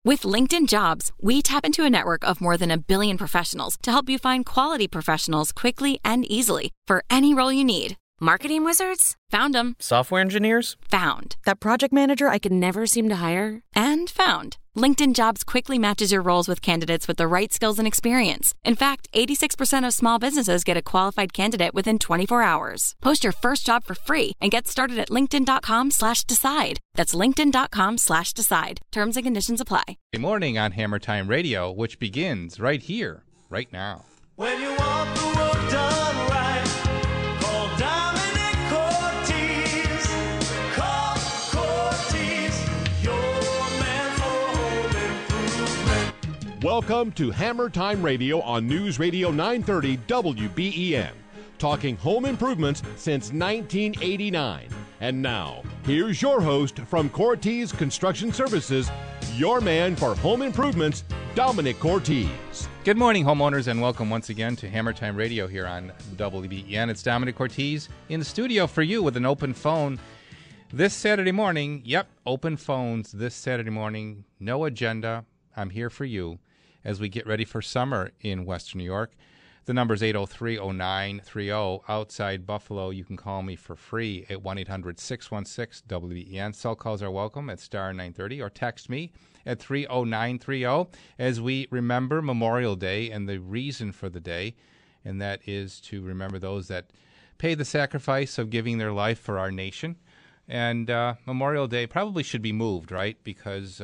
With LinkedIn Jobs, we tap into a network of more than 1 billion professionals to help you find quality professionals quickly and easily for any role you need. Marketing wizards? Found them. Software engineers? Found. That project manager I could never seem to hire? And found. LinkedIn Jobs quickly matches your roles with candidates with the right skills and experience. In fact, 86% of small businesses get a qualified candidate within 24 hours. Post your first job for free and get started at linkedin.com/decide. That's linkedin.com/decide. Terms and conditions apply. Good morning on Hammer Time Radio, which begins right here, right now. When you want the work done right, call Dominic Cortez. Call Cortez, your man for home improvement. Welcome to Hammer Time Radio on News Radio 930 WBEN. Talking home improvements since 1989. And now, here's your host from Cortez Construction Services, your man for home improvements, Dominic Cortez. Good morning, homeowners, and welcome once again to Hammer Time Radio here on WBEN. It's Dominic Cortez in the studio for you with an open phone this Saturday morning. Yep, open phones this Saturday morning. No agenda. I'm here for you as we get ready for summer in Western New York. The number is 803-0930. Outside Buffalo, you can call me for free at 1-800-616-WBEN. Cell calls are welcome at star 930 or text me at 30930 as we remember Memorial Day and the reason for the day, and that is to remember those that pay the sacrifice of giving their life for our nation. And Memorial Day probably should be moved, right? Because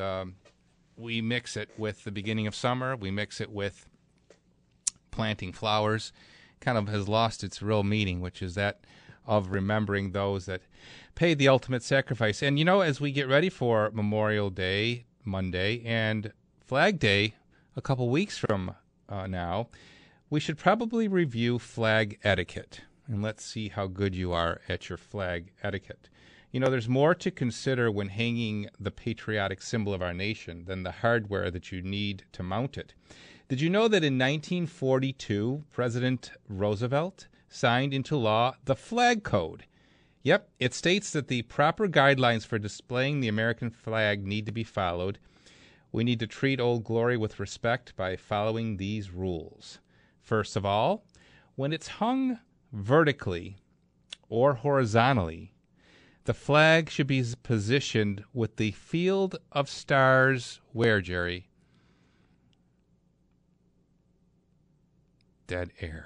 we mix it with the beginning of summer. We mix it with planting flowers. Kind of has lost its real meaning, which is that of remembering those that paid the ultimate sacrifice. And, you know, as we get ready for Memorial Day, Monday, and Flag Day a couple weeks from now, we should probably review flag etiquette. And let's see how good you are at your flag etiquette. You know, there's more to consider when hanging the patriotic symbol of our nation than the hardware that you need to mount it. Did you know that in 1942, President Roosevelt signed into law the Flag Code? Yep, it states that the proper guidelines for displaying the American flag need to be followed. We need to treat Old Glory with respect by following these rules. First of all, when it's hung vertically or horizontally, the flag should be positioned with the field of stars where, Jerry? Dead air.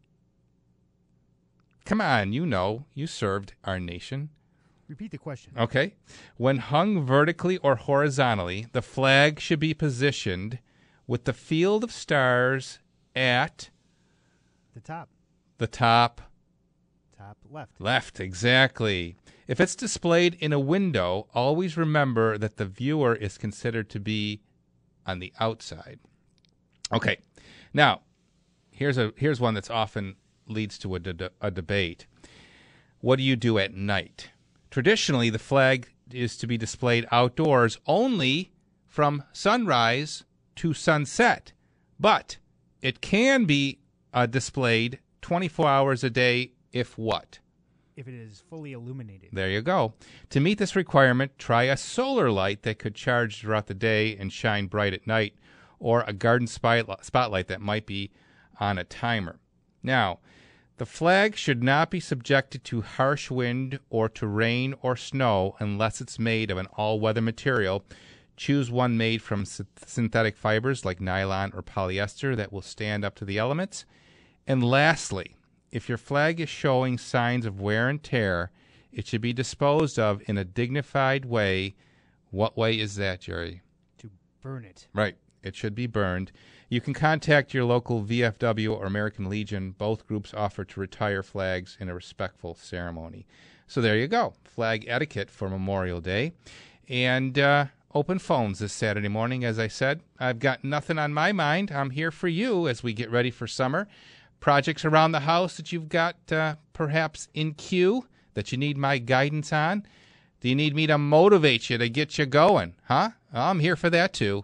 Come on, you know, you served our nation. Repeat the question. Okay. When hung vertically or horizontally, the flag should be positioned with the field of stars at The top. the top Left. left. Exactly. If it's displayed in a window, always remember that the viewer is considered to be on the outside. Okay. Now, here's one that's often leads to a debate. What do you do at night? Traditionally, the flag is to be displayed outdoors only from sunrise to sunset, but it can be displayed 24 hours a day if what? If it is fully illuminated. There you go. To meet this requirement, try a solar light that could charge throughout the day and shine bright at night, or a garden spotlight that might be on a timer. Now, the flag should not be subjected to harsh wind or to rain or snow unless it's made of an all-weather material. Choose one made from synthetic fibers like nylon or polyester that will stand up to the elements. And lastly, if your flag is showing signs of wear and tear, it should be disposed of in a dignified way. What way is that, Jerry? To burn it. Right. It should be burned. You can contact your local VFW or American Legion. Both groups offer to retire flags in a respectful ceremony. So there you go. Flag etiquette for Memorial Day. And open phones this Saturday morning, as I said. I've got nothing on my mind. I'm here for you as we get ready for summer. Projects around the house that you've got perhaps in queue that you need my guidance on. Do you need me to motivate you to get you going? Huh? I'm here for that too.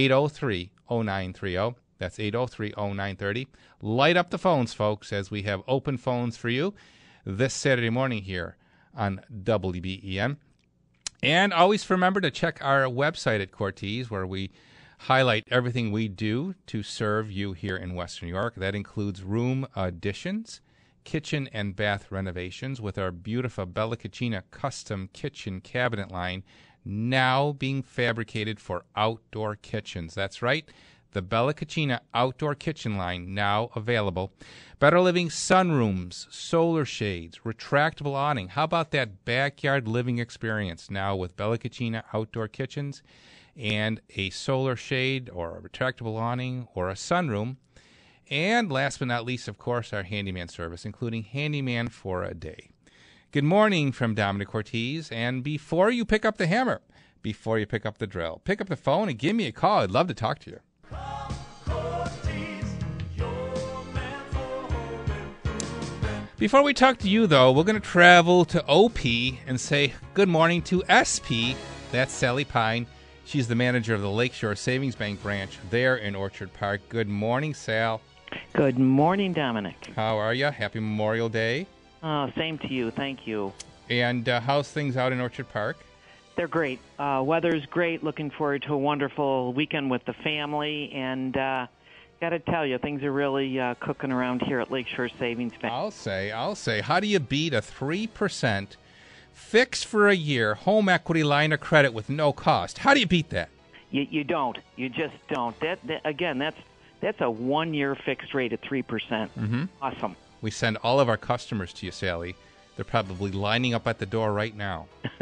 803-0930. That's 803-0930. Light up the phones, folks, as we have open phones for you this Saturday morning here on WBEN. And always remember to check our website at Cortese, where we highlight everything we do to serve you here in Western New York. That includes room additions, kitchen and bath renovations with our beautiful Bella Cucina custom kitchen cabinet line now being fabricated for outdoor kitchens. That's right, the Bella Cucina outdoor kitchen line now available. Better living sunrooms, solar shades, retractable awning. How about that backyard living experience now with Bella Cucina outdoor kitchens and a solar shade or a retractable awning or a sunroom? And last but not least, of course, our handyman service, including handyman for a day. Good morning from Dominic Cortese. And before you pick up the hammer, before you pick up the drill, pick up the phone and give me a call. I'd love to talk to you. Before we talk to you, though, we're going to travel to OP and say good morning to SP. That's Sally Pine. She's the manager of the Lakeshore Savings Bank branch there in Orchard Park. Good morning, Sal. Good morning, Dominic. How are you? Happy Memorial Day. Same to you. Thank you. And how's things out in Orchard Park? They're great. Weather's great. Looking forward to a wonderful weekend with the family. And got to tell you, things are really cooking around here at Lakeshore Savings Bank. I'll say. How do you beat a 3% fixed for a year home equity line of credit with no cost? How do you beat that? You don't. You just don't. Again, that's a one-year fixed rate at 3%. Mm-hmm. Awesome. We send all of our customers to you, Sally. They're probably lining up at the door right now.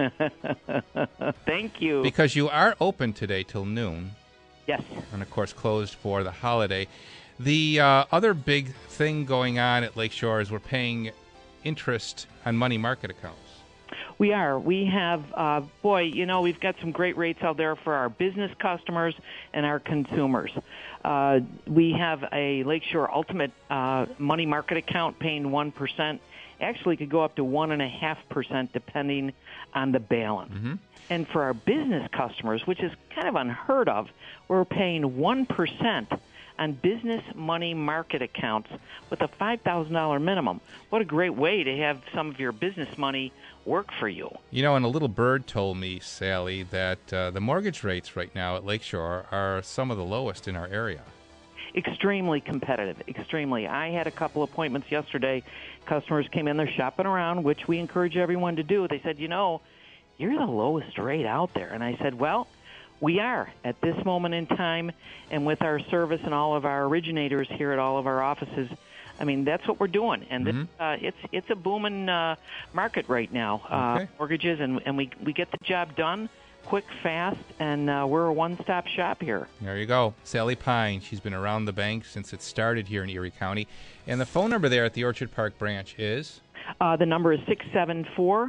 Thank you. Because you are open today till noon. Yes. And, of course, closed for the holiday. The other big thing going on at Lakeshore is we're paying interest on money market accounts. We are. We have, we've got some great rates out there for our business customers and our consumers. We have a Lakeshore Ultimate money market account paying 1%. Actually could go up to 1.5% depending on the balance. Mm-hmm. And for our business customers, which is kind of unheard of, we're paying 1% on business money market accounts with a $5,000 minimum. What a great way to have some of your business money work for you. You know, and a little bird told me, Sally, that the mortgage rates right now at Lakeshore are some of the lowest in our area. Extremely competitive, extremely. I had a couple appointments yesterday. Customers came in, they're shopping around, which we encourage everyone to do. They said, you're the lowest rate out there. And I said, well, we are at this moment in time, and with our service and all of our originators here at all of our offices, I mean, that's what we're doing. And this, it's a booming market right now, okay. Mortgages, and we get the job done quick, fast, and we're a one-stop shop here. There you go. Sally Pine. She's been around the bank since it started here in Erie County. And the phone number there at the Orchard Park branch is? The number is 674-2066.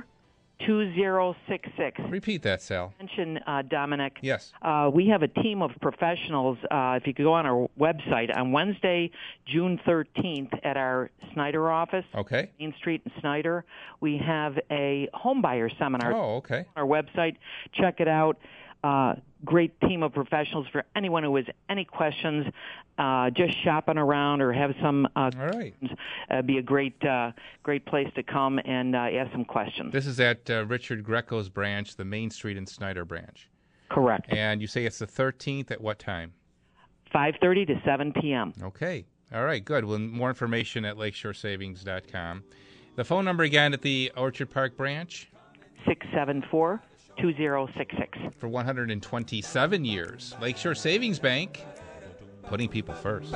Repeat that, Sal. Mention, Dominic. Yes. We have a team of professionals. If you could go on our website, on Wednesday, June 13th, at our Snyder office, Okay. Main Street in Snyder, we have a home buyer seminar. Oh, okay. On our website. Check it out. Great team of professionals for anyone who has any questions, just shopping around or have some all right. be a great place to come and ask some questions. This is at Richard Greco's branch, the Main Street and Snyder branch. Correct. And you say it's the 13th at what time? 5:30 to 7 p.m. Okay. All right, good. Well, more information at lakeshoresavings.com. The phone number again at the Orchard Park branch? 674-2066. For 127 years, Lakeshore Savings Bank, putting people first.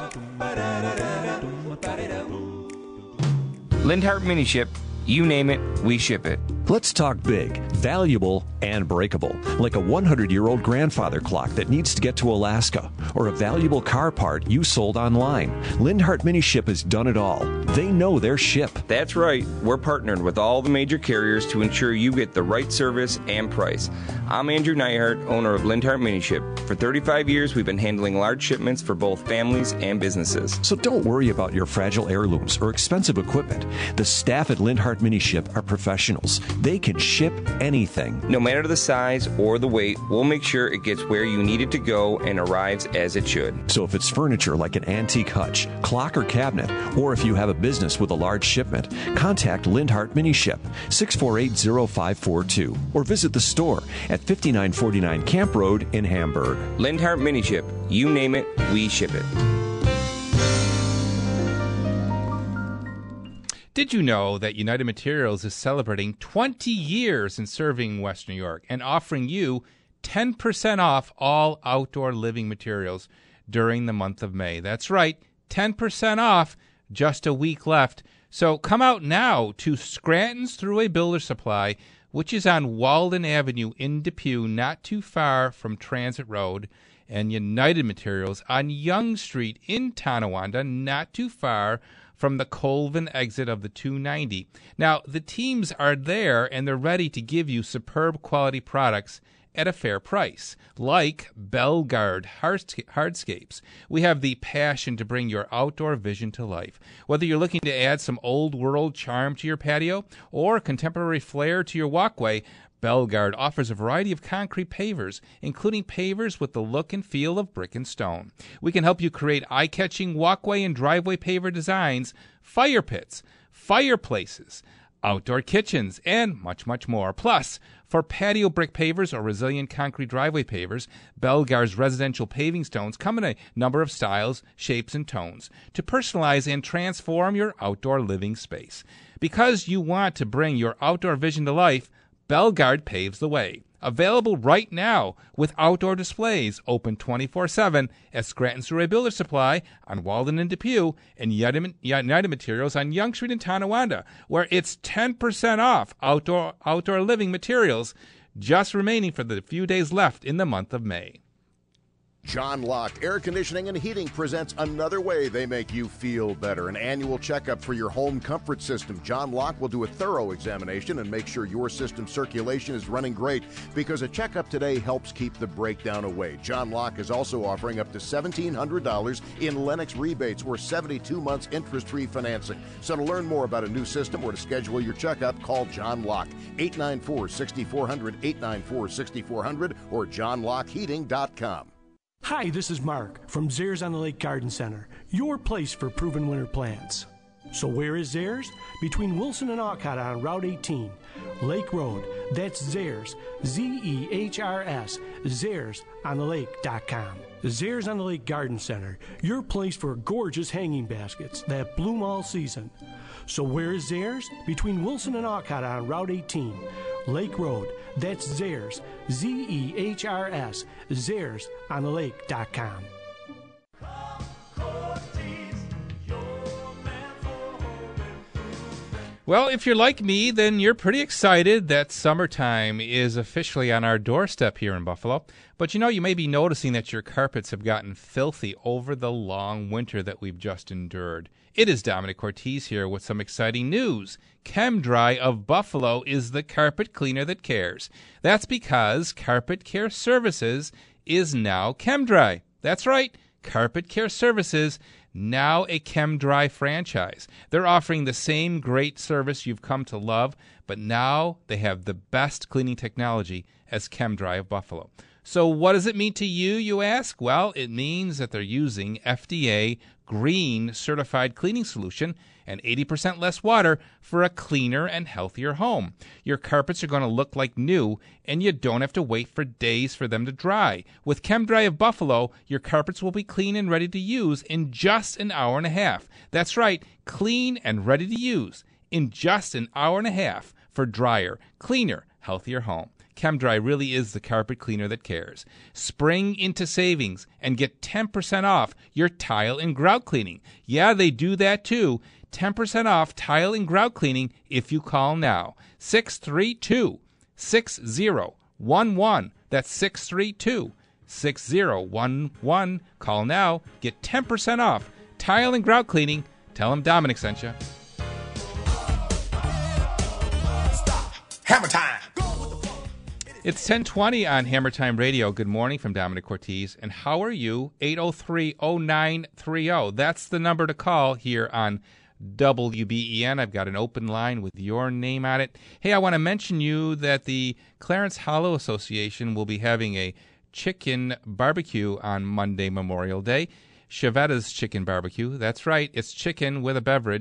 Lindhart Mini Ship, you name it, we ship it. Let's talk big, valuable, and breakable, like a 100-year-old grandfather clock that needs to get to Alaska, or a valuable car part you sold online. Lindhart Mini Ship has done it all. They know their ship. That's right. We're partnered with all the major carriers to ensure you get the right service and price. I'm Andrew Neihart, owner of Lindhart Mini Ship. For 35 years, we've been handling large shipments for both families and businesses. So don't worry about your fragile heirlooms or expensive equipment. The staff at Lindhart Mini Ship are professionals. They can ship anything. No matter the size or the weight, we'll make sure it gets where you need it to go and arrives as it should. So if it's furniture like an antique hutch, clock or cabinet, or if you have a business with a large shipment, contact Lindhart Mini Ship, 648-0542, or visit the store at 5949 Camp Road in Hamburg. Lindhart Mini Ship. You name it, we ship it. Did you know that United Materials is celebrating 20 years in serving West New York and offering you 10% off all outdoor living materials during the month of May? That's right, 10% off, just a week left. So come out now to Scranton's Thruway Builder Supply, which is on Walden Avenue in Depew, not too far from Transit Road, and United Materials on Young Street in Tonawanda, not too far from the Colvin exit of the 290. Now, the teams are there, and they're ready to give you superb quality products at a fair price, like Belgard hardscapes. We have the passion to bring your outdoor vision to life. Whether you're looking to add some old world charm to your patio or contemporary flair to your walkway, Belgard offers a variety of concrete pavers, including pavers with the look and feel of brick and stone. We can help you create eye-catching walkway and driveway paver designs, fire pits, fireplaces, outdoor kitchens, and much, much more. Plus, for patio brick pavers or resilient concrete driveway pavers, Belgard's residential paving stones come in a number of styles, shapes, and tones to personalize and transform your outdoor living space. Because you want to bring your outdoor vision to life, Belgard paves the way. Available right now with outdoor displays, open 24/7 at Scranton's Thruway Builder Supply on Walden and Depew, and United Materials on Young Street in Tonawanda, where it's 10% off outdoor living materials, just remaining for the few days left in the month of May. John Locke Air Conditioning and Heating presents another way they make you feel better. An annual checkup for your home comfort system. John Locke will do a thorough examination and make sure your system circulation is running great, because a checkup today helps keep the breakdown away. John Locke is also offering up to $1,700 in Lennox rebates or 72 months interest-free financing. So to learn more about a new system or to schedule your checkup, call John Locke, 894-6400, 894-6400, or johnlockeheating.com. Hi, this is Mark from Zayres on the Lake Garden Center, your place for proven winter plants. So where is Zayres? Between Wilson and Alcott on Route 18, Lake Road. That's Zayres, Z-E-H-R-S, ZayresOnTheLake.com. Zayres on the Lake Garden Center, your place for gorgeous hanging baskets that bloom all season. So where is Zayres? Between Wilson and Alcott on Route 18, Lake Road. That's Zayres, Z-E-H-R-S, ZayresOnTheLake.com. Well, if you're like me, then you're pretty excited that summertime is officially on our doorstep here in Buffalo. But you may be noticing that your carpets have gotten filthy over the long winter that we've just endured. It is Dominic Ortiz here with some exciting news. ChemDry of Buffalo is the carpet cleaner that cares. That's because Carpet Care Services is now ChemDry. That's right, Carpet Care Services, now a ChemDry franchise. They're offering the same great service you've come to love, but now they have the best cleaning technology as ChemDry of Buffalo. So what does it mean to you, you ask? Well, it means that they're using FDA green certified cleaning solution and 80% less water for a cleaner and healthier home. Your carpets are going to look like new, and you don't have to wait for days for them to dry. With ChemDry of Buffalo, your carpets will be clean and ready to use in just an hour and a half. That's right, clean and ready to use in just an hour and a half for drier, cleaner, healthier home. ChemDry really is the carpet cleaner that cares. Spring into savings and get 10% off your tile and grout cleaning. Yeah, they do that too. 10% off tile and grout cleaning if you call now. 632-6011. That's 632-6011. Call now. Get 10% off tile and grout cleaning. Tell them Dominic sent you. Hammer time! It's 10:20 on Hammer Time Radio. Good morning from Dominic Ortiz. And how are you? 803-0930. That's the number to call here on WBEN. I've got an open line with your name on it. Hey, I want to mention you that the Clarence Hollow Association will be having a chicken barbecue on Monday, Memorial Day. Chevetta's Chicken Barbecue. That's right. It's chicken with a beverage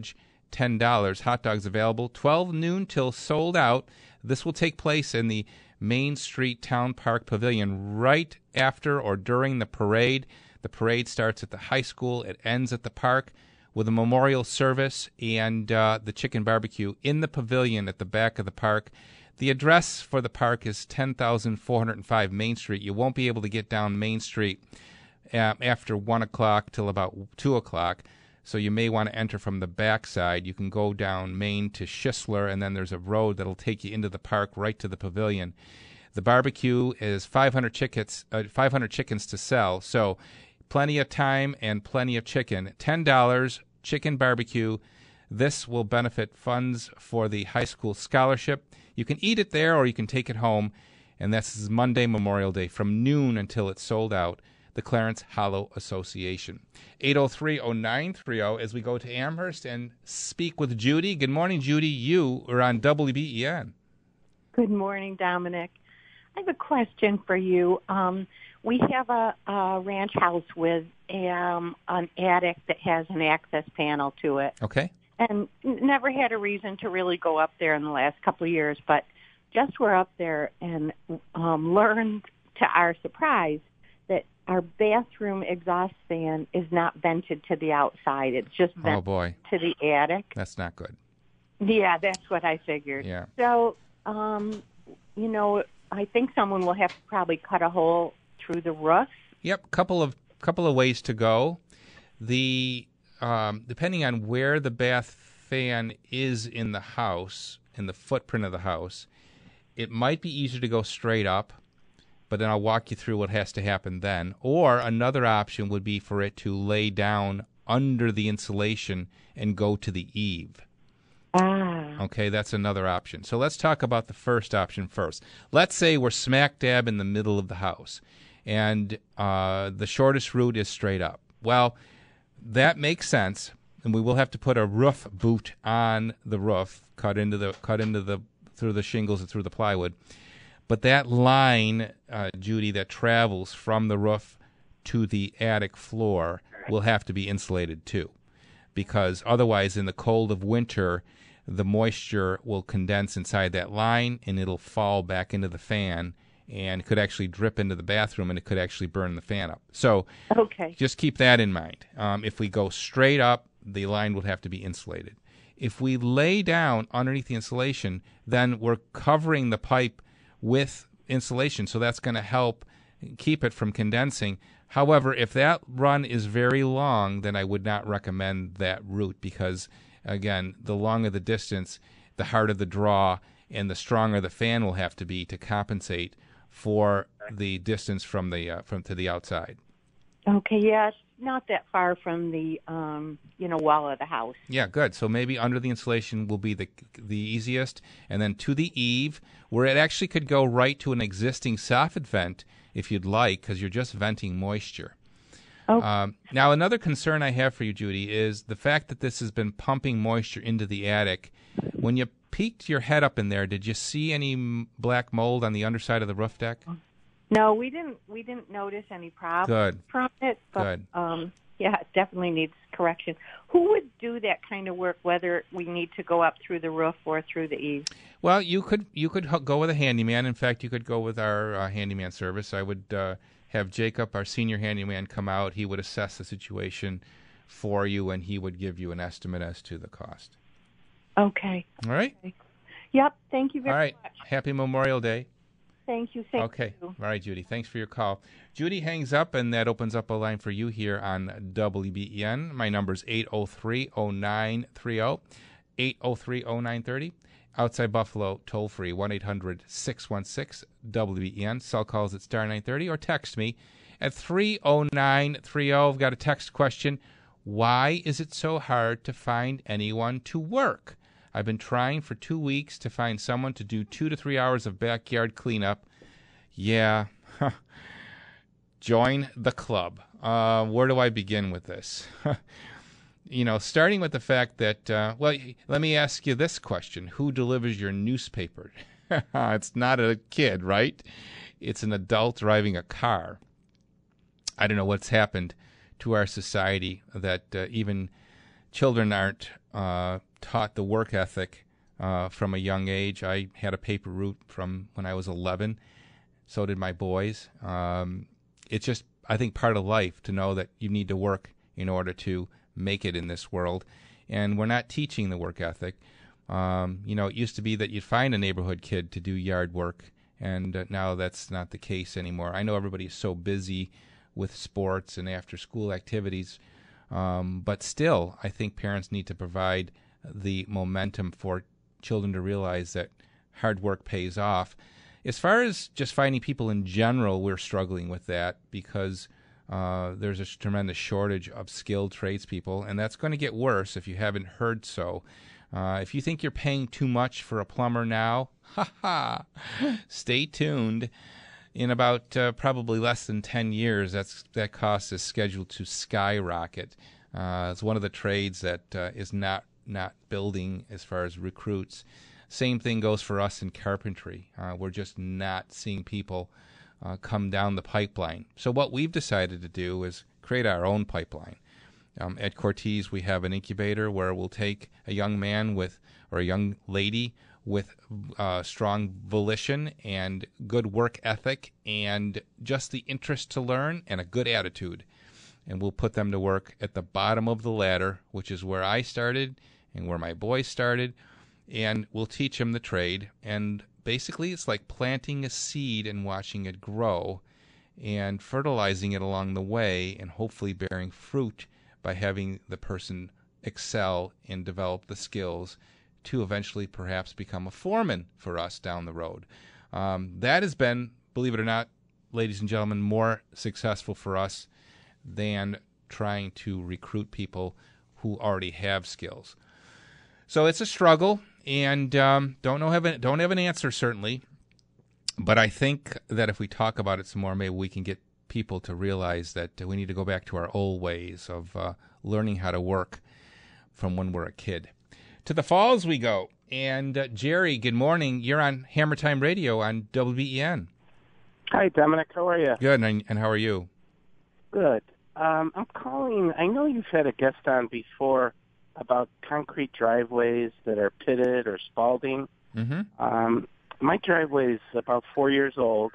$10. Hot dogs available 12 noon till sold out. This will take place in the Main Street Town Park Pavilion right after or during the parade. The parade starts at the high school. It ends at the park with a memorial service and the chicken barbecue in the pavilion at the back of the park. The address for the park is 10,405 Main Street. You won't be able to get down Main Street after 1 o'clock till about 2 o'clock, so you may want to enter from the backside. You can go down Main to Schisler, and then there's a road that'll take you into the park right to the pavilion. The barbecue is 500 chickens to sell, so plenty of time and plenty of chicken. $10, chicken barbecue. This will benefit funds for the high school scholarship. You can eat it there or you can take it home, and this is Monday, Memorial Day, from noon until it's sold out. The Clarence Hollow Association. 803-0930 as we go to Amherst and speak with Judy. Good morning, Judy. You are on WBEN. Good morning, Dominic. I have a question for you. We have a ranch house with an attic that has an access panel to it. Okay. And never had a reason to really go up there in the last couple of years, but just were up there and learned to our surprise that our bathroom exhaust fan is not vented to the outside. It's just vented to the attic. That's not good. Yeah, that's what I figured. Yeah. So, I think someone will have to probably cut a hole through the roof. Yep, couple of ways to go. The depending on where the bath fan is in the house, in the footprint of the house, it might be easier to go straight up, but then I'll walk you through what has to happen then. Or another option would be for it to lay down under the insulation and go to the eave. Okay, that's another option. So let's talk about the first option first. Let's say we're smack dab in the middle of the house, and the shortest route is straight up. Well, that makes sense, and we will have to put a roof boot on the roof, cut into the through the shingles and through the plywood. But that line, Judy, that travels from the roof to the attic floor will have to be insulated too, because otherwise, in the cold of winter, the moisture will condense inside that line, and it'll fall back into the fan, and could actually drip into the bathroom, and it could actually burn the fan up. So just keep that in mind. If we go straight up, the line would have to be insulated. If we lay down underneath the insulation, then we're covering the pipe with insulation, so that's going to help keep it from condensing. However, if that run is very long, then I would not recommend that route because, again, the longer the distance, the harder the draw, and the stronger the fan will have to be to compensate for the distance from the to the outside. Okay, yeah, it's not that far from the wall of the house. Yeah, good. So maybe under the insulation will be the easiest, and then to the eave, where it actually could go right to an existing soffit vent if you'd like, because you're just venting moisture. Okay. Now, another concern I have for you, Judy, is the fact that this has been pumping moisture into the attic. When you peeked your head up in there, did you see any black mold on the underside of the roof deck? No, we didn't notice any problems from it. But, Good. Yeah, it definitely needs correction. Who would do that kind of work, whether we need to go up through the roof or through the eaves? Well, you could go with a handyman. In fact, you could go with our handyman service. I would have Jacob, our senior handyman, come out. He would assess the situation for you, and he would give you an estimate as to the cost. Okay. All right? Okay. Yep. Thank you very much. All right. much. Happy Memorial Day. Thank you. Okay. All right, Judy. Thanks for your call. Judy hangs up, and that opens up a line for you here on WBEN. My number is 803-0930, 803-0930. Outside Buffalo, toll free, 1-800-616-WBEN. Cell calls at star 930 or text me at 30930. I've got a text question. Why is it so hard to find anyone to work? I've been trying for 2 weeks to find someone to do 2 to 3 hours of backyard cleanup. Yeah. Join the club. Where do I begin with this? Starting with the fact that, let me ask you this question. Who delivers your newspaper? It's not a kid, right? It's an adult driving a car. I don't know what's happened to our society that even children aren't taught the work ethic from a young age. I had a paper route from when I was 11. So did my boys. It's just, I think, part of life to know that you need to work in order to make it in this world. And we're not teaching the work ethic. It used to be that you'd find a neighborhood kid to do yard work, and now that's not the case anymore. I know everybody's so busy with sports and after-school activities, but still, I think parents need to provide the momentum for children to realize that hard work pays off. As far as just finding people in general, we're struggling with that because there's a tremendous shortage of skilled tradespeople, and that's going to get worse if you haven't heard so. If you think you're paying too much for a plumber now, stay tuned. In about probably less than 10 years, that cost is scheduled to skyrocket. It's one of the trades that is not building as far as recruits. Same thing goes for us in carpentry. We're just not seeing people come down the pipeline. So what we've decided to do is create our own pipeline. At Cortese, we have an incubator where we'll take a young man or a young lady with strong volition and good work ethic and just the interest to learn and a good attitude. And we'll put them to work at the bottom of the ladder, which is where I started and where my boys started. And we'll teach them the trade. And basically, it's like planting a seed and watching it grow and fertilizing it along the way and hopefully bearing fruit by having the person excel and develop the skills to eventually perhaps become a foreman for us down the road. That has been, believe it or not, ladies and gentlemen, more successful for us than trying to recruit people who already have skills. So it's a struggle, and don't have an answer, certainly. But I think that if we talk about it some more, maybe we can get people to realize that we need to go back to our old ways of learning how to work from when we're a kid. To the falls we go. And Jerry, good morning. You're on Hammer Time Radio on WBEN. Hi, Dominic. How are you? Good, and how are you? Good. I'm calling. I know you've had a guest on before about concrete driveways that are pitted or spalding. Mm-hmm. My driveway is about 4 years old,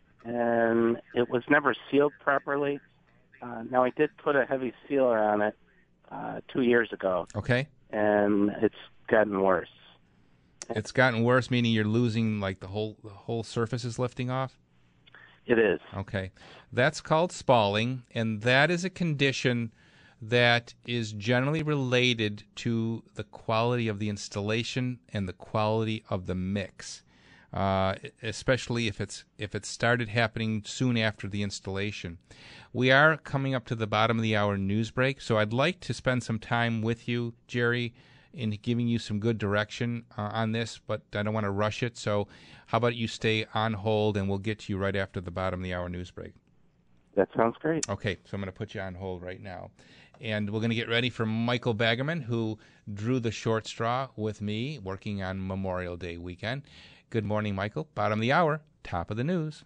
and it was never sealed properly. Now, I did put a heavy sealer on it 2 years ago. Okay. And it's gotten worse. It's gotten worse, meaning you're losing, like, the whole surface is lifting off? It is. Okay. That's called spalling, and that is a condition that is generally related to the quality of the installation and the quality of the mix, especially if it started happening soon after the installation. We are coming up to the bottom of the hour news break, so I'd like to spend some time with you, Jerry, in giving you some good direction on this, but I don't want to rush it. So how about you stay on hold, and we'll get to you right after the bottom of the hour news break. That sounds great. Okay, so I'm going to put you on hold right now. And we're going to get ready for Michael Baggerman, who drew the short straw with me working on Memorial Day weekend. Good morning, Michael. Bottom of the hour, top of the news.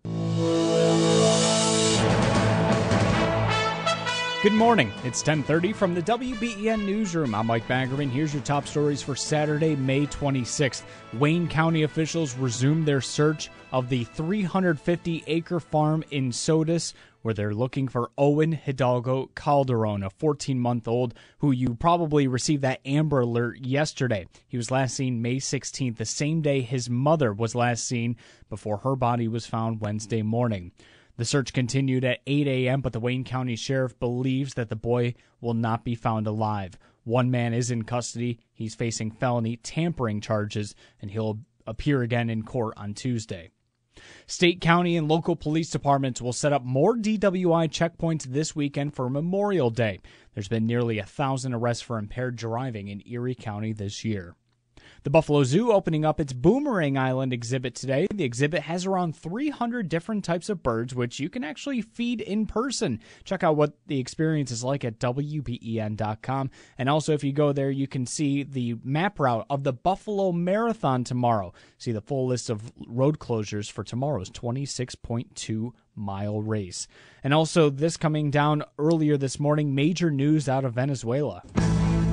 Good morning. It's 10:30 from the WBEN Newsroom. I'm Mike Baggerman. Here's your top stories for Saturday, May 26th. Wayne County officials resumed their search of the 350-acre farm in Sodus, where they're looking for Owen Hidalgo Calderon, a 14-month-old who you probably received that Amber Alert yesterday. He was last seen May 16th, the same day his mother was last seen, before her body was found Wednesday morning. The search continued at 8 a.m., but the Wayne County Sheriff believes that the boy will not be found alive. One man is in custody. He's facing felony tampering charges, and he'll appear again in court on Tuesday. State, county, and local police departments will set up more DWI checkpoints this weekend for Memorial Day. There's been nearly 1,000 arrests for impaired driving in Erie County this year. The Buffalo Zoo opening up its Boomerang Island exhibit today. The exhibit has around 300 different types of birds, which you can actually feed in person. Check out what the experience is like at WBEN.com. And also, if you go there, you can see the map route of the Buffalo Marathon tomorrow. See the full list of road closures for tomorrow's 26.2-mile race. And also, this coming down earlier this morning, major news out of Venezuela.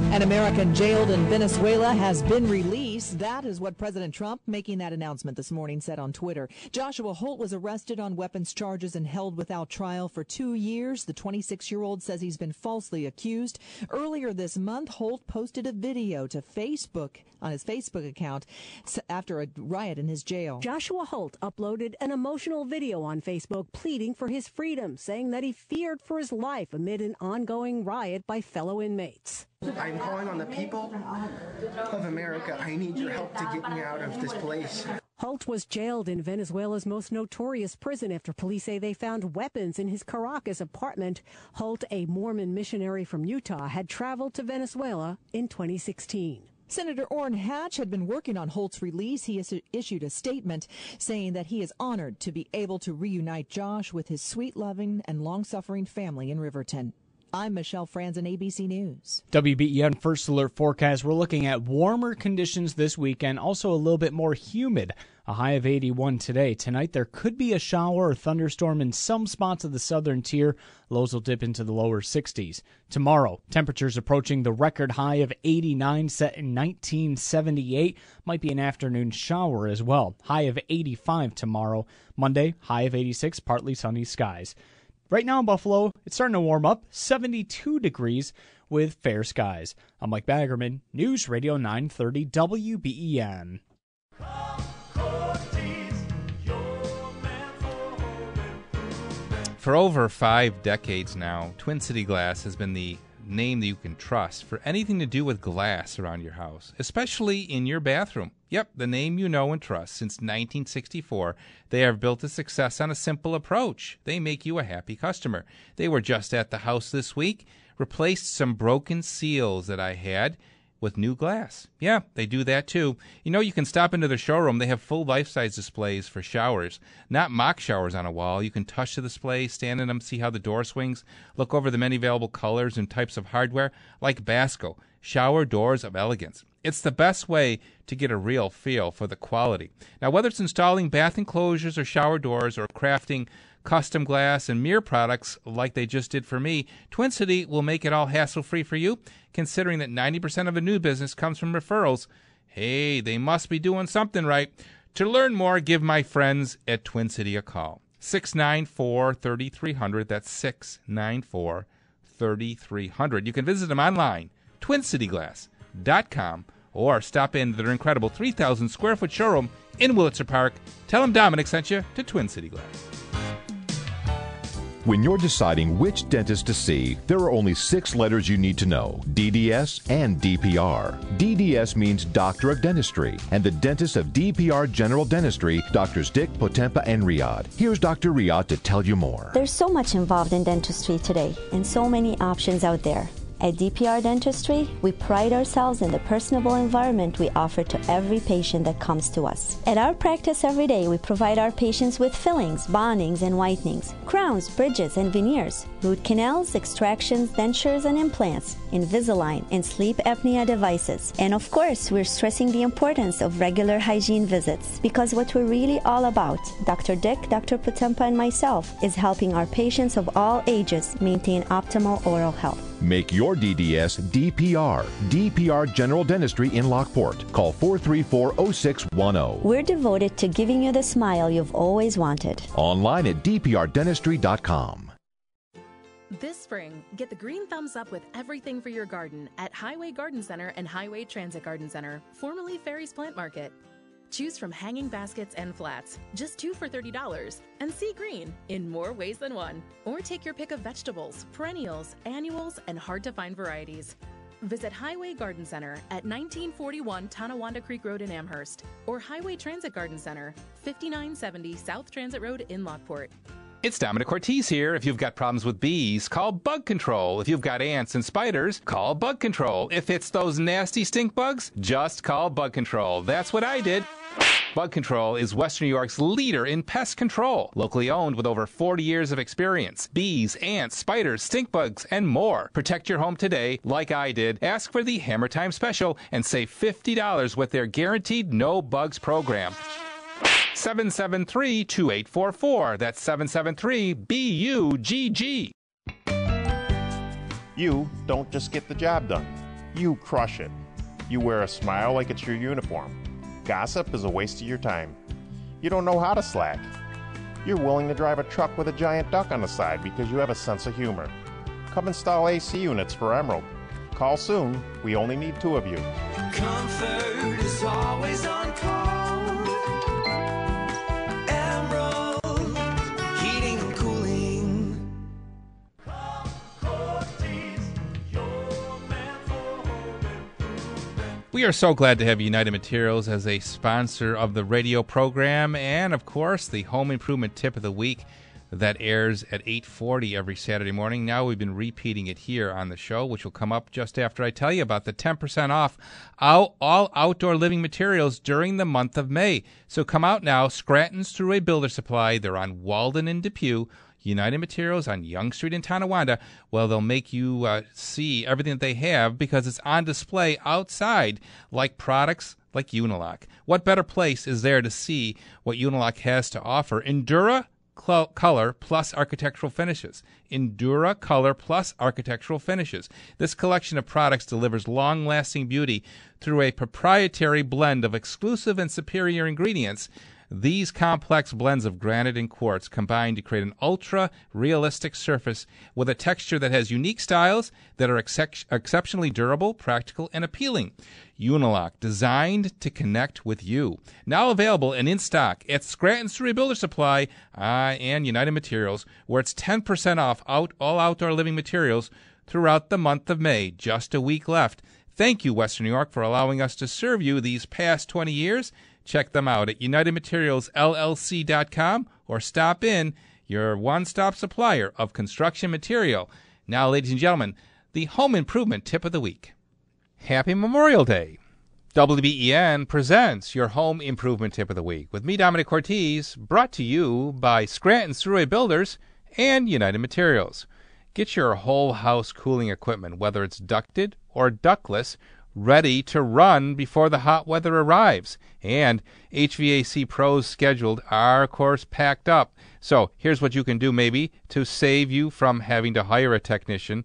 An American jailed in Venezuela has been released. That is what President Trump, making that announcement this morning, said on Twitter. Joshua Holt was arrested on weapons charges and held without trial for 2 years. The 26-year-old says he's been falsely accused. Earlier this month, Holt posted a video to Facebook on his Facebook account after a riot in his jail. Joshua Holt uploaded an emotional video on Facebook pleading for his freedom, saying that he feared for his life amid an ongoing riot by fellow inmates. I'm calling on the people of America. I need your help to get me out of this place. Holt was jailed in Venezuela's most notorious prison after police say they found weapons in his Caracas apartment. Holt, a Mormon missionary from Utah, had traveled to Venezuela in 2016. Senator Orrin Hatch had been working on Holt's release. He issued a statement saying that he is honored to be able to reunite Josh with his sweet, loving, and long-suffering family in Riverton. I'm Michelle Franzen, ABC News. WBEN First Alert forecast. We're looking at warmer conditions this weekend, also a little bit more humid. A high of 81 today. Tonight there could be a shower or thunderstorm in some spots of the southern tier. Lows will dip into the lower 60s. Tomorrow, temperatures approaching the record high of 89 set in 1978. Might be an afternoon shower as well. High of 85 tomorrow. Monday, high of 86, partly sunny skies. Right now in Buffalo, it's starting to warm up, 72 degrees with fair skies. I'm Mike Baggerman, News Radio 930 WBEN. For over 5 decades now, Twin City Glass has been the name that you can trust for anything to do with glass around your house, especially in your bathroom. Yep, the name you know and trust. Since 1964, they have built a success on a simple approach. They make you a happy customer. They were just at the house this week, replaced some broken seals that I had with new glass. Yeah, they do that too. You know, you can stop into their showroom. They have full life-size displays for showers, not mock showers on a wall. You can touch the display, stand in them, see how the door swings, look over the many available colors and types of hardware, like Basco, shower doors of elegance. It's the best way to get a real feel for the quality. Now, whether it's installing bath enclosures or shower doors or crafting custom glass and mirror products like they just did for me, Twin City will make it all hassle-free for you, considering that 90% of a new business comes from referrals. Hey, they must be doing something right. To learn more, give my friends at Twin City a call. 694-3300. That's 694-3300. You can visit them online, twincityglass.com, or stop in their incredible 3,000 square foot showroom in Willitzer Park. Tell them Dominic sent you to Twin City Glass. When you're deciding which dentist to see, there are only 6 letters you need to know: DDS and DPR. DDS means Doctor of Dentistry, and the dentists of DPR General Dentistry, Drs. Dick, Potempa, and Riyadh. Here's Dr. Riyadh to tell you more. There's so much involved in dentistry today, and so many options out there. At DPR Dentistry, we pride ourselves in the personable environment we offer to every patient that comes to us. At our practice every day, we provide our patients with fillings, bondings, and whitenings, crowns, bridges, and veneers, root canals, extractions, dentures, and implants, Invisalign, and sleep apnea devices. And of course, we're stressing the importance of regular hygiene visits, because what we're really all about, Dr. Dick, Dr. Potempa, and myself, is helping our patients of all ages maintain optimal oral health. Make your DDS DPR. DPR General Dentistry in Lockport. Call 434-0610. We're devoted to giving you the smile you've always wanted. Online at dprdentistry.com. This spring, get the green thumbs up with everything for your garden at Highway Garden Center and Highway Transit Garden Center, formerly Ferry's Plant Market. Choose from hanging baskets and flats, just 2 for $30, and see green in more ways than one. Or take your pick of vegetables, perennials, annuals, and hard-to-find varieties. Visit Highway Garden Center at 1941 Tonawanda Creek Road in Amherst, or Highway Transit Garden Center, 5970 South Transit Road in Lockport. It's Dominic Ortiz here. If you've got problems with bees, call Bug Control. If you've got ants and spiders, call Bug Control. If it's those nasty stink bugs, just call Bug Control. That's what I did. Bug Control is Western New York's leader in pest control, locally owned with over 40 years of experience. Bees, ants, spiders, stink bugs, and more. Protect your home today like I did. Ask for the Hammer Time Special and save $50 with their guaranteed no bugs program. 773-2844. That's 773-BUGG. You don't just get the job done. You crush it. You wear a smile like it's your uniform. Gossip is a waste of your time. You don't know how to slack. You're willing to drive a truck with a giant duck on the side because you have a sense of humor. Come install AC units for Emerald. Call soon. We only need 2 of you. Comfort is always on call. Emerald Heating and Cooling. We are so glad to have United Materials as a sponsor of the radio program and, of course, the home improvement tip of the week that airs at 8:40 every Saturday morning. Now we've been repeating it here on the show, which will come up just after I tell you about the 10% off all outdoor living materials during the month of May. So come out now. Scranton's Thruway Builder Supply. They're on Walden and Depew. United Materials on Young Street in Tonawanda. Well, they'll make you see everything that they have because it's on display outside, like products like Unilock. What better place is there to see what Unilock has to offer? Endura Color plus architectural finishes. Endura Color plus architectural finishes. This collection of products delivers long-lasting beauty through a proprietary blend of exclusive and superior ingredients. These complex blends of granite and quartz combine to create an ultra-realistic surface with a texture that has unique styles that are exceptionally durable, practical, and appealing. Unilock, designed to connect with you. Now available and in stock at Scranton's Thruway Builder Supply and United Materials, where it's 10% off all outdoor living materials throughout the month of May. Just a week left. Thank you, Western New York, for allowing us to serve you these past 20 years. Check them out at UnitedMaterialsLLC.com or stop in, your one-stop supplier of construction material. Now, ladies and gentlemen, the home improvement tip of the week. Happy Memorial Day. WBEN presents your home improvement tip of the week with me, Dominic Ortiz, brought to you by Scranton's Thruway Builders and United Materials. Get your whole house cooling equipment, whether it's ducted or ductless, ready to run before the hot weather arrives. And HVAC pros scheduled are, of course, packed up. So here's what you can do maybe to save you from having to hire a technician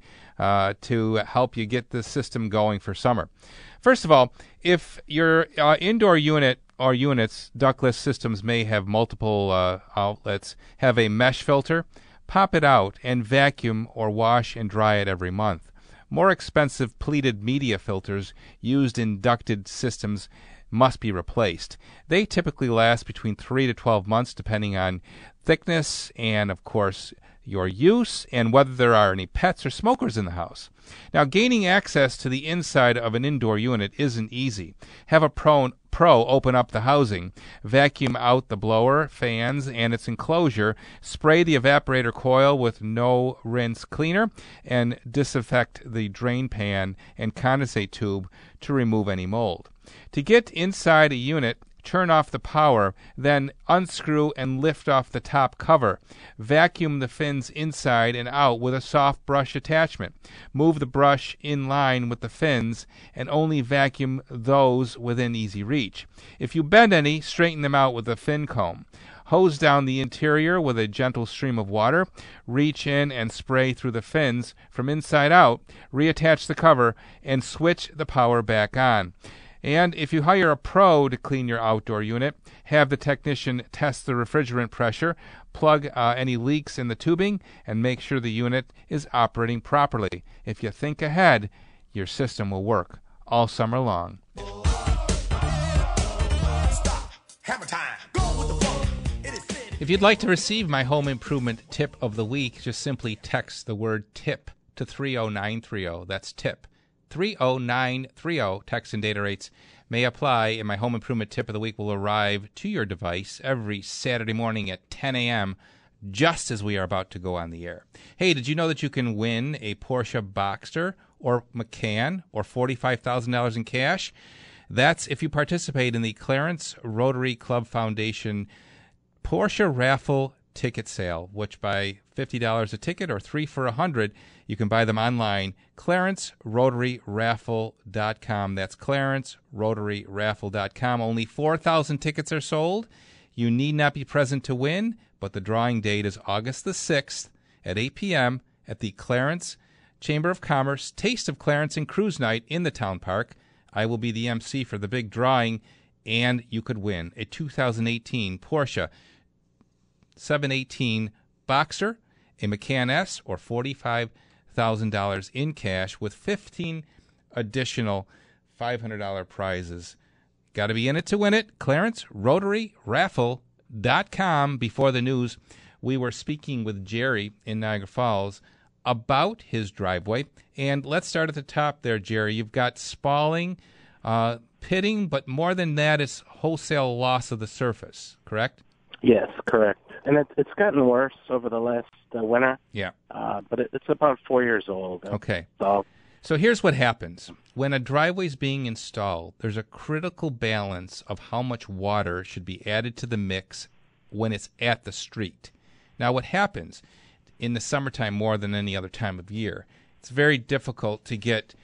to help you get the system going for summer. First of all, if your indoor unit or units, ductless systems may have multiple outlets, have a mesh filter, pop it out and vacuum or wash and dry it every month. More expensive pleated media filters used in ducted systems must be replaced. They typically last between 3 to 12 months depending on thickness and, of course, your use and whether there are any pets or smokers in the house. Now, gaining access to the inside of an indoor unit isn't easy. Have a pro open up the housing, vacuum out the blower, fans, and its enclosure, spray the evaporator coil with no rinse cleaner, and disinfect the drain pan and condensate tube to remove any mold. To get inside a unit, turn off the power, then unscrew and lift off the top cover. Vacuum the fins inside and out with a soft brush attachment. Move the brush in line with the fins and only vacuum those within easy reach. If you bend any, straighten them out with a fin comb. Hose down the interior with a gentle stream of water. Reach in and spray through the fins from inside out. Reattach the cover and switch the power back on. And if you hire a pro to clean your outdoor unit, have the technician test the refrigerant pressure, plug any leaks in the tubing, and make sure the unit is operating properly. If you think ahead, your system will work all summer long. Hammer time. Go with the flow. If you'd like to receive my home improvement tip of the week, just simply text the word TIP to 30930. That's TIP. 30930. Text and data rates may apply, and my home improvement tip of the week will arrive to your device every Saturday morning at 10 a.m., just as we are about to go on the air. Hey, did you know that you can win a Porsche Boxster or Macan or $45,000 in cash? That's if you participate in the Clarence Rotary Club Foundation Porsche Raffle ticket sale, which by $50 a ticket or 3 for $100, you can buy them online. ClarenceRotaryRaffle.com. That's ClarenceRotaryRaffle.com. Only 4,000 tickets are sold. You need not be present to win, but the drawing date is August the 6th at 8 p.m. at the Clarence Chamber of Commerce Taste of Clarence and Cruise Night in the Town Park. I will be the MC for the big drawing, and you could win a 2018 Porsche 718 Boxer, a Macan S, or $45,000 in cash with 15 additional $500 prizes. Got to be in it to win it. Clarence Rotary Raffle.com. Before the news, we were speaking with Jerry in Niagara Falls about his driveway. And let's start at the top there, Jerry. You've got spalling, pitting, but more than that, it's wholesale loss of the surface, correct? Yes, correct. And it's gotten worse over the last winter. Yeah. But it's about 4 years old. Okay. So here's what happens. When a driveway is being installed, there's a critical balance of how much water should be added to the mix when it's at the street. Now, what happens in the summertime more than any other time of year, it's very difficult to get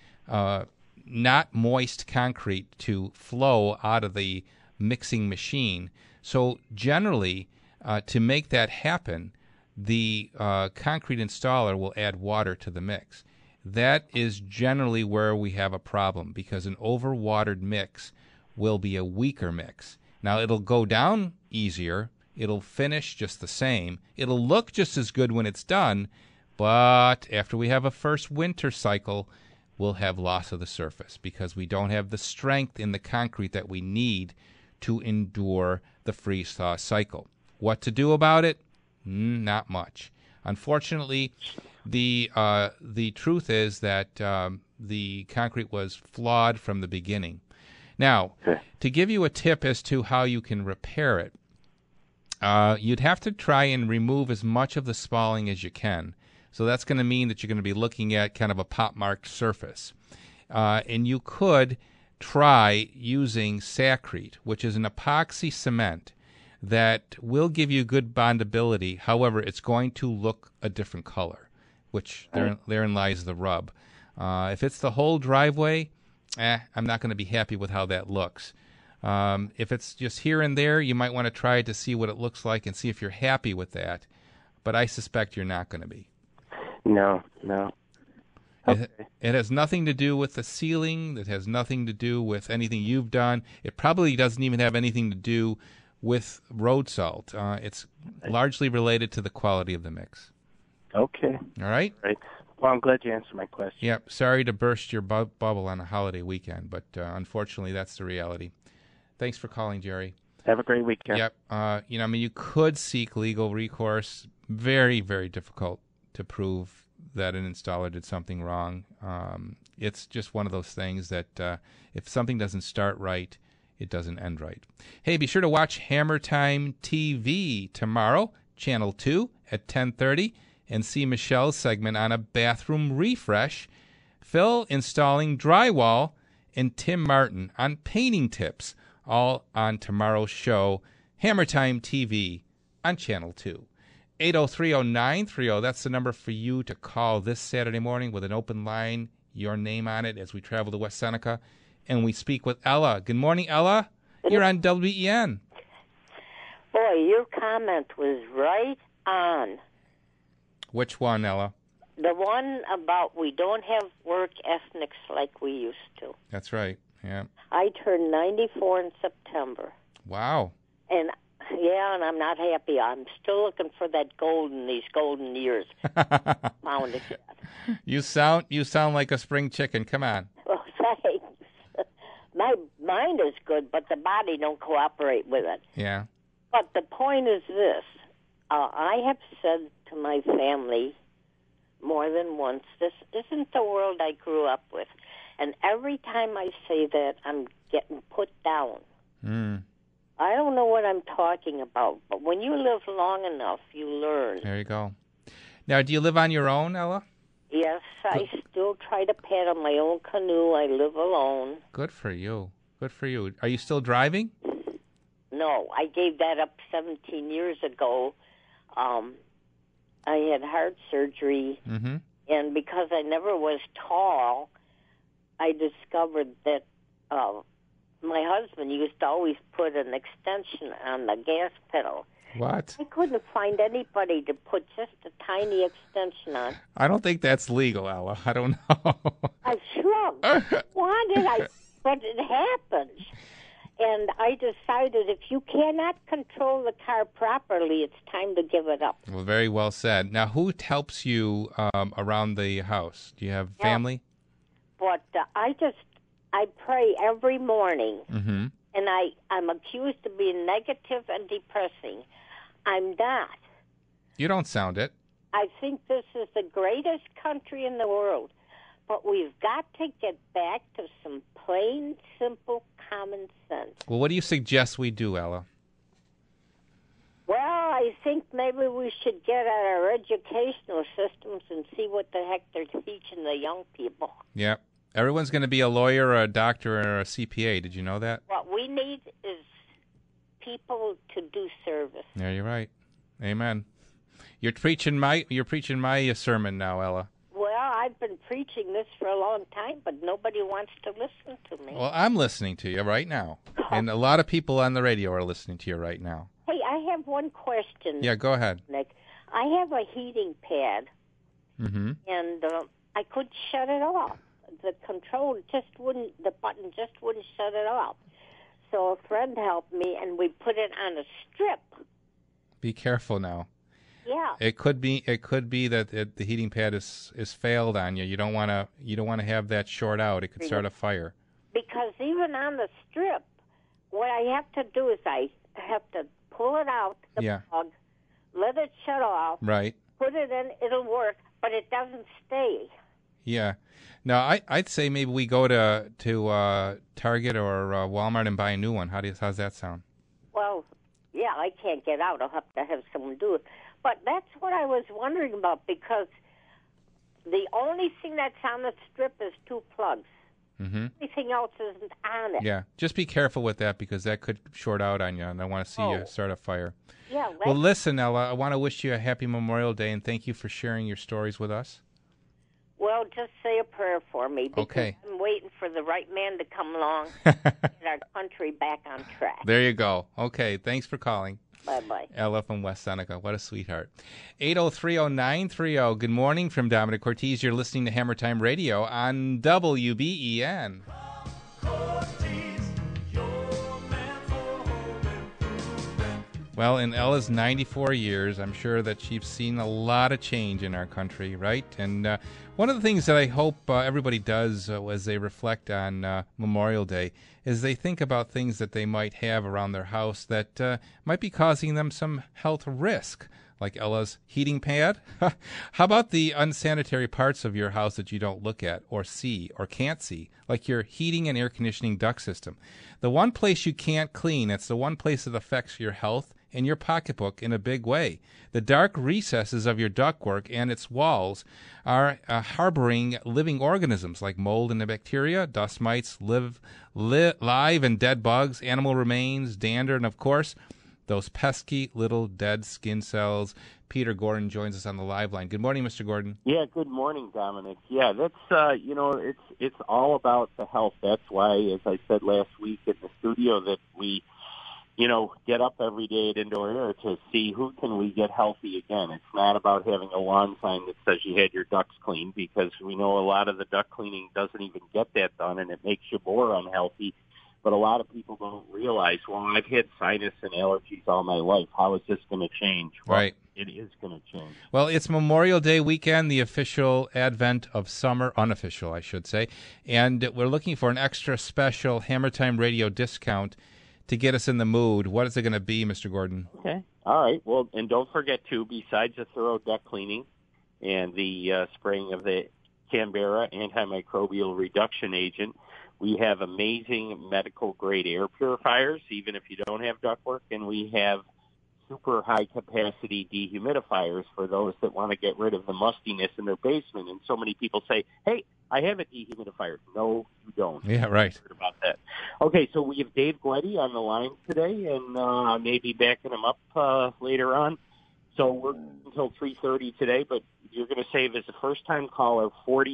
not moist concrete to flow out of the mixing machine. So generally, to make that happen, the concrete installer will add water to the mix. That is generally where we have a problem, because an overwatered mix will be a weaker mix. Now, it'll go down easier. It'll finish just the same. It'll look just as good when it's done, but after we have a first winter cycle, we'll have loss of the surface because we don't have the strength in the concrete that we need to endure the freeze-thaw cycle. What to do about it? Not much. Unfortunately, the truth is that the concrete was flawed from the beginning. Now, to give you a tip as to how you can repair it, you'd have to try and remove as much of the spalling as you can. So that's going to mean that you're going to be looking at kind of a pot-marked surface. And you could try using Sakrete, which is an epoxy cement that will give you good bondability. However, it's going to look a different color, which therein lies the rub. If it's the whole driveway, I'm not going to be happy with how that looks. If it's just here and there, you might want to try it to see what it looks like and see if you're happy with that. But I suspect you're not going to be. No. Okay. It has nothing to do with the ceiling. It has nothing to do with anything you've done. It probably doesn't even have anything to do with road salt. It's largely related to the quality of the mix. Okay. All right? Right. Well, I'm glad you answered my question. Yep. Sorry to burst your bubble on a holiday weekend, but unfortunately that's the reality. Thanks for calling, Jerry. Have a great weekend. Yep. You could seek legal recourse. Very, very difficult to prove that an installer did something wrong. It's just one of those things that if something doesn't start right, it doesn't end right. Hey, be sure to watch Hammer Time TV tomorrow, Channel 2 at 10:30, and see Michelle's segment on a bathroom refresh, Phil installing drywall, and Tim Martin on painting tips, all on tomorrow's show, Hammer Time TV on Channel 2. 8030930, that's the number for you to call this Saturday morning with an open line, your name on it, as we travel to West Seneca. And we speak with Ella. Good morning, Ella. You're on WBEN. Boy, your comment was right on. Which one, Ella? The one about we don't have work ethics like we used to. That's right, yeah. I turned 94 in September. Wow. And I'm not happy. I'm still looking for that these golden years. Found it yet. You sound like a spring chicken. Come on. Well, thanks. My mind is good, but the body don't cooperate with it. Yeah. But the point is this. I have said to my family more than once, this isn't the world I grew up with. And every time I say that, I'm getting put down. I don't know what I'm talking about, but when you live long enough, you learn. There you go. Now, do you live on your own, Ella? Yes, I still try to paddle my own canoe. I live alone. Good for you. Good for you. Are you still driving? No, I gave that up 17 years ago. I had heart surgery, and because I never was tall, I discovered that my husband used to always put an extension on the gas pedal. What? I couldn't find anybody to put just a tiny extension on. I don't think that's legal, Ella. I don't know. I shrugged. But it happens. And I decided if you cannot control the car properly, it's time to give it up. Well, very well said. Now, who helps you around the house? Do you have family? But I pray every morning. Mm-hmm. And I'm accused of being negative and depressing. I'm not. You don't sound it. I think this is the greatest country in the world. But we've got to get back to some plain, simple, common sense. Well, what do you suggest we do, Ella? Well, I think maybe we should get at our educational systems and see what the heck they're teaching the young people. Yeah. Everyone's going to be a lawyer or a doctor or a CPA. Did you know that? What we need is people to do service. Yeah, you're right. Amen. You're preaching my sermon now, Ella. Well, I've been preaching this for a long time, but nobody wants to listen to me. Well, I'm listening to you right now. And a lot of people on the radio are listening to you right now. Hey, I have one question. Yeah, go ahead. Nick, I have a heating pad, Mm-hmm. and I could shut it off. The the button just wouldn't shut it off. So a friend helped me, and we put it on a strip. Be careful now. Yeah. It could be that the heating pad is failed on you. You don't want to have that short out. It could start a fire. Because even on the strip, what I have to do is I have to pull it out, the plug, let it shut off, right, put it in, it'll work, but it doesn't stay. Yeah. Now, I'd say maybe we go to Target or Walmart and buy a new one. How's that sound? Well, yeah, I can't get out. I'll have to have someone do it. But that's what I was wondering about, because the only thing that's on the strip is 2 plugs. Mm-hmm. Anything else isn't on it. Yeah, just be careful with that, because that could short out on you, and I want to see you start a fire. Yeah. Well, listen, Ella, I want to wish you a happy Memorial Day, and thank you for sharing your stories with us. Well, just say a prayer for me, because okay. I'm waiting for the right man to come along and get our country back on track. There you go. Okay, thanks for calling. Bye-bye. Ella from West Seneca. What a sweetheart. 8030930. Good morning from Dominic Cortez. You're listening to Hammer Time Radio on WBEN. Well, in Ella's 94 years, I'm sure that she's seen a lot of change in our country, right? And one of the things that I hope everybody does as they reflect on Memorial Day is they think about things that they might have around their house that might be causing them some health risk, like Ella's heating pad. How about the unsanitary parts of your house that you don't look at or see or can't see, like your heating and air conditioning duct system? The one place you can't clean, it's the one place that affects your health and your pocketbook in a big way. The dark recesses of your ductwork and its walls are harboring living organisms like mold and bacteria, dust mites, live and dead bugs, animal remains, dander, and of course, those pesky little dead skin cells. Peter Gordon joins us on the live line. Good morning, Mr. Gordon. Yeah, good morning, Dominic. Yeah, that's it's all about the health. That's why, as I said last week in the studio, that we get up every day at Indoor Air to see who can we get healthy again. It's not about having a lawn sign that says you had your ducts cleaned, because we know a lot of the duct cleaning doesn't even get that done, and it makes you more unhealthy. But a lot of people don't realize, well, I've had sinus and allergies all my life. How is this going to change? Well, right. It is going to change. Well, it's Memorial Day weekend, the official advent of summer, unofficial, I should say. And we're looking for an extra special Hammer Time Radio discount to get us in the mood. What is it going to be, Mr. Gordon? Okay. All right. Well, and don't forget, too, besides the thorough duct cleaning and the spraying of the Canberra antimicrobial reduction agent, we have amazing medical-grade air purifiers, even if you don't have ductwork, and we have super high-capacity dehumidifiers for those that want to get rid of the mustiness in their basement. And so many people say, hey, I have a dehumidifier. No, you don't. Yeah, right. Heard about that. Okay, so we have Dave Gleddy on the line today, and maybe backing him up later on. So we're until 3:30 today, but you're going to save, as a first-time caller,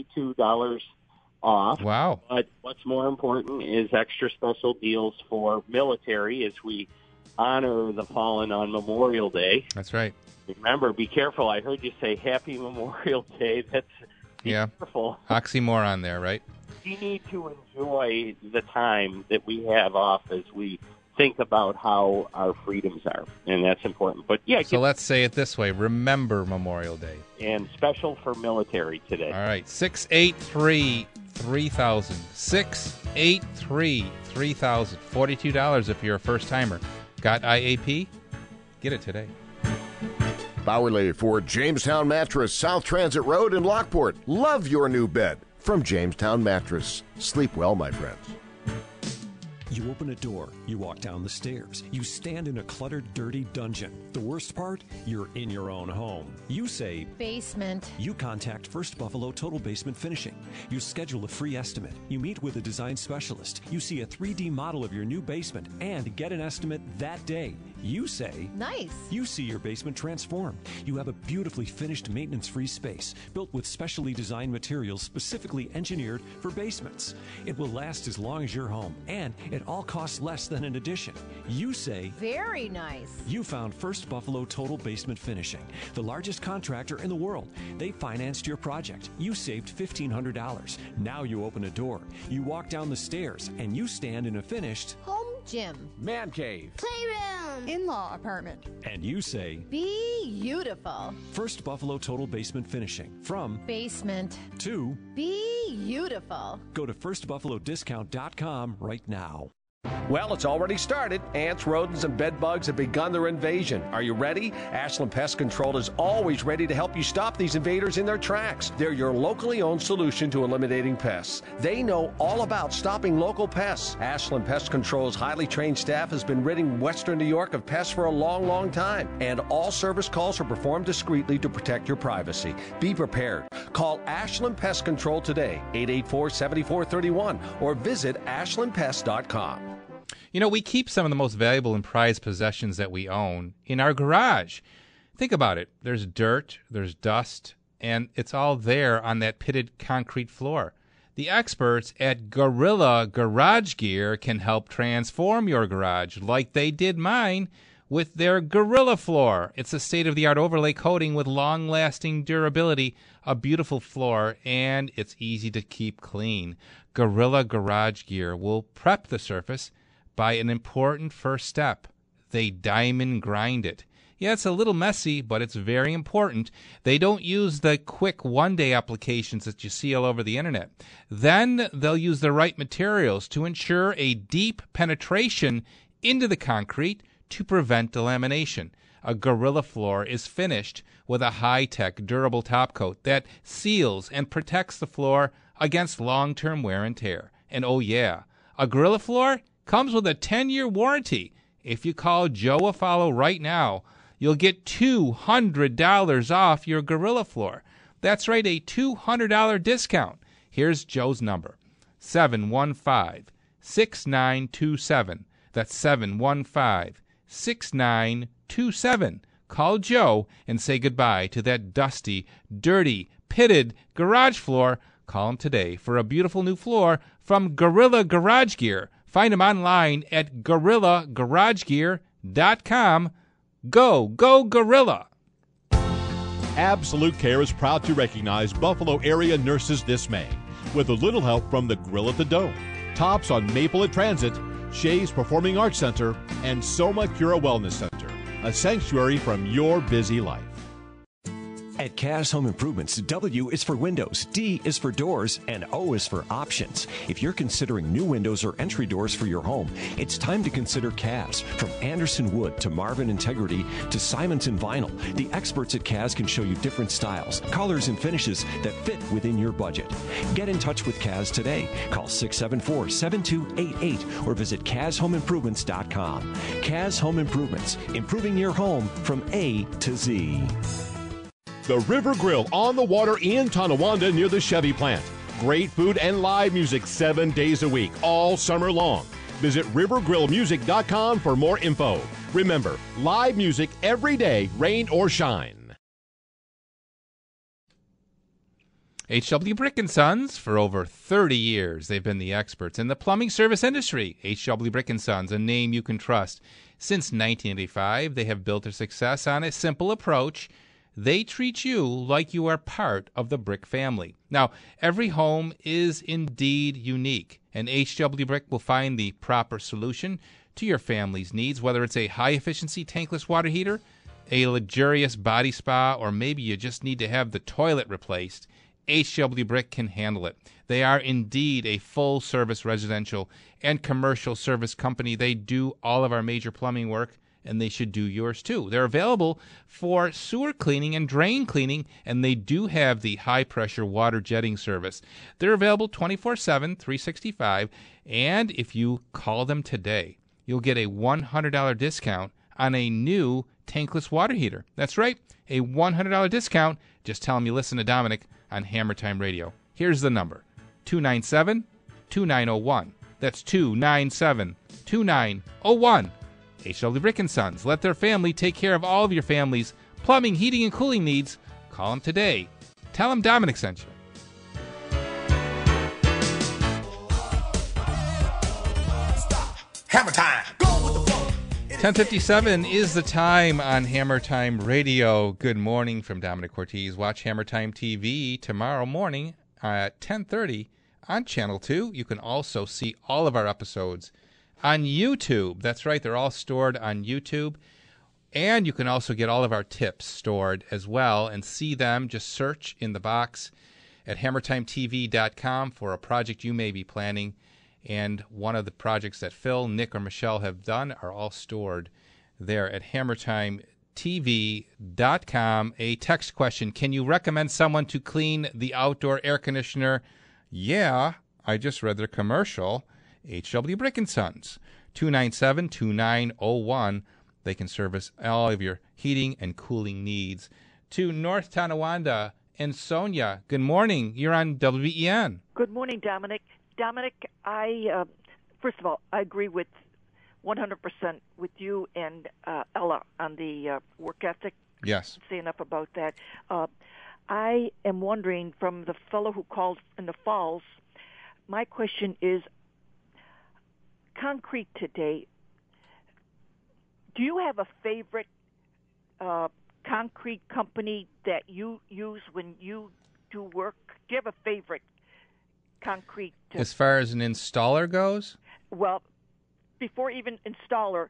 $42 off. Wow. But what's more important is extra special deals for military as we honor the fallen on Memorial Day. That's right. Remember, be careful. I heard you say Happy Memorial Day. Be careful. Oxymoron there, right? We need to enjoy the time that we have off as we think about how our freedoms are, and that's important. But so let's say it this way: remember Memorial Day, and special for military today. All right, 683-3000, 683-3000, $42 if you're a first timer. Got IAP? Get it today. Bowerly for Jamestown Mattress, South Transit Road in Lockport. Love your new bed from Jamestown Mattress. Sleep well, my friends. You open a door, you walk down the stairs, you stand in a cluttered, dirty dungeon. The worst part? You're in your own home. You say, basement. You contact First Buffalo Total Basement Finishing. You schedule a free estimate. You meet with a design specialist. You see a 3D model of your new basement and get an estimate that day. You say, nice. You see your basement transformed. You have a beautifully finished, maintenance-free space built with specially designed materials specifically engineered for basements. It will last as long as your home, and it all costs less than an addition. You say, very nice. You found First Buffalo Total Basement Finishing, the largest contractor in the world. They financed your project. You saved $1,500. Now you open a door, you walk down the stairs, and you stand in a finished home gym, man cave, playroom, in-law apartment. And you say, beautiful. First Buffalo Total Basement Finishing. From basement to beautiful. Go to firstbuffalodiscount.com right now. Well, it's already started. Ants, rodents, and bed bugs have begun their invasion. Are you ready? Ashland Pest Control is always ready to help you stop these invaders in their tracks. They're your locally owned solution to eliminating pests. They know all about stopping local pests. Ashland Pest Control's highly trained staff has been ridding Western New York of pests for a long, long time. And all service calls are performed discreetly to protect your privacy. Be prepared. Call Ashland Pest Control today, 884-7431, or visit ashlandpest.com. You know, we keep some of the most valuable and prized possessions that we own in our garage. Think about it. There's dirt, there's dust, and it's all there on that pitted concrete floor. The experts at Gorilla Garage Gear can help transform your garage like they did mine with their Gorilla Floor. It's a state-of-the-art overlay coating with long-lasting durability, a beautiful floor, and it's easy to keep clean. Gorilla Garage Gear will prep the surface by an important first step. They diamond grind it. Yeah, it's a little messy, but it's very important. They don't use the quick one-day applications that you see all over the internet. Then they'll use the right materials to ensure a deep penetration into the concrete to prevent delamination. A Gorilla Floor is finished with a high-tech, durable top coat that seals and protects the floor against long-term wear and tear. And oh yeah, a Gorilla Floor comes with a 10-year warranty. If you call Joe Affollo right now, you'll get $200 off your Gorilla Floor. That's right, a $200 discount. Here's Joe's number, 715-6927. That's 715-6927. Call Joe and say goodbye to that dusty, dirty, pitted garage floor. Call him today for a beautiful new floor from Gorilla Garage Gear. Find them online at GorillaGarageGear.com. Go Gorilla! Absolute Care is proud to recognize Buffalo area nurses this May with a little help from the Grill at the Dome, Tops on Maple at Transit, Shays Performing Arts Center, and Soma Cura Wellness Center, a sanctuary from your busy life. At Kaz Home Improvements, W is for windows, D is for doors, and O is for options. If you're considering new windows or entry doors for your home, it's time to consider Kaz. From Anderson Wood to Marvin Integrity to Simonton Vinyl, the experts at Kaz can show you different styles, colors, and finishes that fit within your budget. Get in touch with Kaz today. Call 674-7288 or visit KazHomeImprovements.com. Kaz Home Improvements, improving your home from A to Z. The River Grill on the water in Tonawanda near the Chevy plant. Great food and live music 7 days a week, all summer long. Visit rivergrillmusic.com for more info. Remember, live music every day, rain or shine. H.W. Brick & Sons, for over 30 years, they've been the experts in the plumbing service industry. H.W. Brick & Sons, a name you can trust. Since 1985, they have built their success on a simple approach. They treat you like you are part of the Brick family. Now, every home is indeed unique, and H.W. Brick will find the proper solution to your family's needs, whether it's a high-efficiency tankless water heater, a luxurious body spa, or maybe you just need to have the toilet replaced. H.W. Brick can handle it. They are indeed a full-service residential and commercial service company. They do all of our major plumbing work, and they should do yours too. They're available for sewer cleaning and drain cleaning, and they do have the high-pressure water jetting service. They're available 24/7, 365, and if you call them today, you'll get a $100 discount on a new tankless water heater. That's right, a $100 discount. Just tell them you listen to Dominic on Hammer Time Radio. Here's the number, 297-2901. That's 297-2901. H.W. Brick & Sons. Let their family take care of all of your family's plumbing, heating, and cooling needs. Call them today. Tell them Dominic sent you. Hammer time. Go with the flow. 10:57 is the time on Hammer Time Radio. Good morning from Dominic Ortiz. Watch Hammer Time TV tomorrow morning at 10:30 on Channel 2. You can also see all of our episodes on YouTube. That's right, they're all stored on YouTube. And you can also get all of our tips stored as well and see them. Just search in the box at hammertimetv.com for a project you may be planning. And one of the projects that Phil, Nick, or Michelle have done are all stored there at hammertimetv.com. A text question: can you recommend someone to clean the outdoor air conditioner? Yeah, I just read their commercial. H.W. Brick & Sons, 297-2901. They can service all of your heating and cooling needs. To North Tonawanda and Sonia, good morning. You're on WBEN. Good morning, Dominic. Dominic, first of all, I agree with 100% with you and Ella on the work ethic. Yes. Say enough about that. I am wondering, from the fellow who called in the Falls, my question is, concrete today, do you have a favorite concrete company that you use when you do work? Do you have a favorite concrete? As far as an installer goes? Well, before even installer,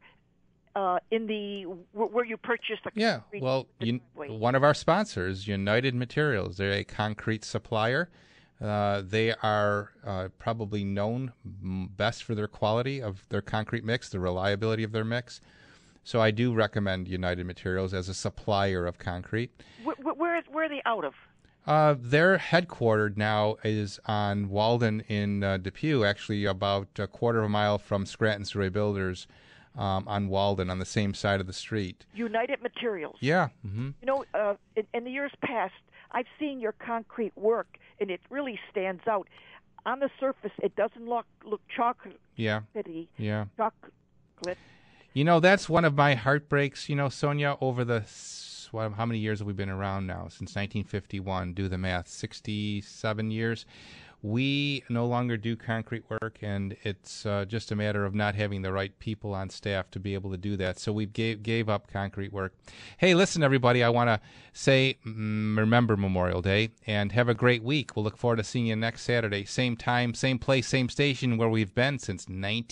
in the where you purchase the concrete. Yeah, well, one of our sponsors, United Materials, they're a concrete supplier. They are probably known best for their quality of their concrete mix, the reliability of their mix. So I do recommend United Materials as a supplier of concrete. Where are they out of? Their headquartered now is on Walden in Depew, actually about a quarter of a mile from Scranton Survey Builders on Walden, on the same side of the street. United Materials. Yeah. Mm-hmm. You know, in the years past, I've seen your concrete work, and it really stands out. On the surface, it doesn't look chocolatey. Yeah. Yeah. Chocolate. You know, that's one of my heartbreaks, Sonia, over the, how many years have we been around now? Since 1951, do the math, 67 years. We no longer do concrete work, and it's just a matter of not having the right people on staff to be able to do that. So we gave up concrete work. Hey, listen, everybody, I want to say remember Memorial Day, and have a great week. We'll look forward to seeing you next Saturday. Same time, same place, same station, where we've been since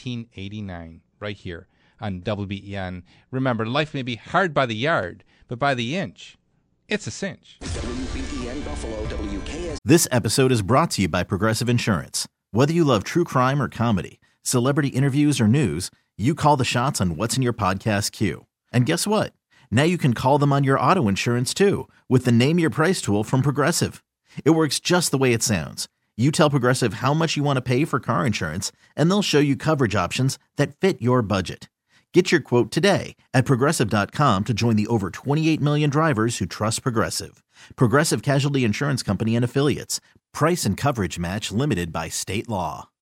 1989, right here on WBEN. Remember, life may be hard by the yard, but by the inch, it's a cinch. WBEN Buffalo, WKS. This episode is brought to you by Progressive Insurance. Whether you love true crime or comedy, celebrity interviews or news, you call the shots on what's in your podcast queue. And guess what? Now you can call them on your auto insurance too, with the Name Your Price tool from Progressive. It works just the way it sounds. You tell Progressive how much you want to pay for car insurance, and they'll show you coverage options that fit your budget. Get your quote today at Progressive.com to join the over 28 million drivers who trust Progressive. Progressive Casualty Insurance Company and Affiliates. Price and coverage match limited by state law.